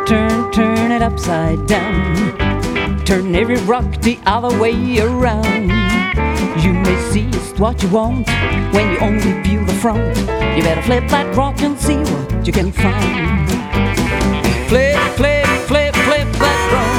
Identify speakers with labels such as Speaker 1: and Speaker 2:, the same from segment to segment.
Speaker 1: turn it upside down. Turn every rock the other way around. You may see it's what you want when you only view the front. You better flip that rock and see what you can find. Flip, flip, flip, flip that rock.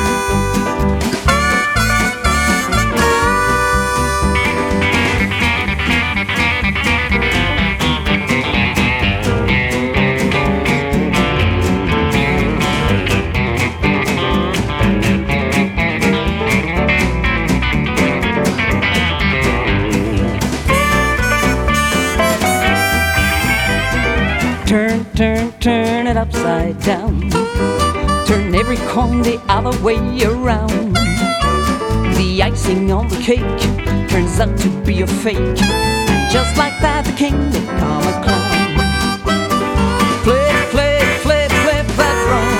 Speaker 1: Turn it upside down. Turn every coin the other way around. The icing on the cake turns out to be a fake, and just like that the king become a clown. Flip, flip, flip, flip that wrong.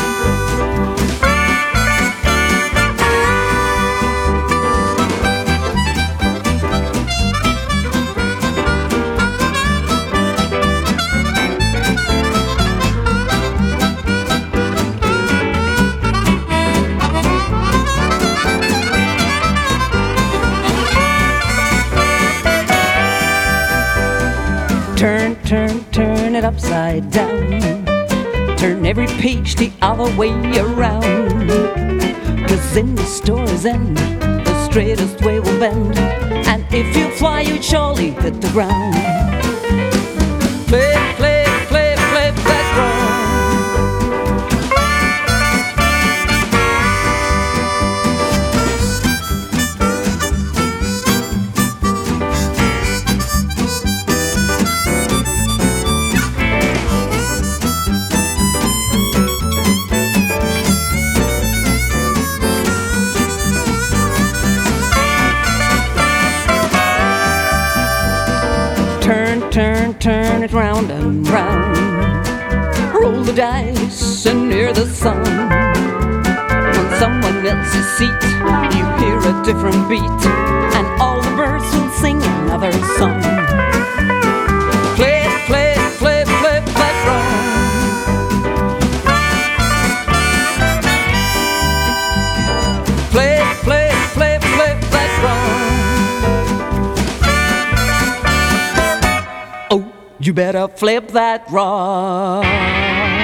Speaker 1: Turn it upside down. Turn every page the other way around. 'Cause in the story's end, the straightest way will bend, and if you fly, you'd surely hit the ground. Flip, flip, flip, flip that wrong. Turn it round and round. Roll the dice and hear the sun. On someone else's seat, you hear a different beat, and all the birds will sing another song. Flip, flip, flip, flip that wrong. Flip, flip, flip, flip that wrong. You better flip that rock.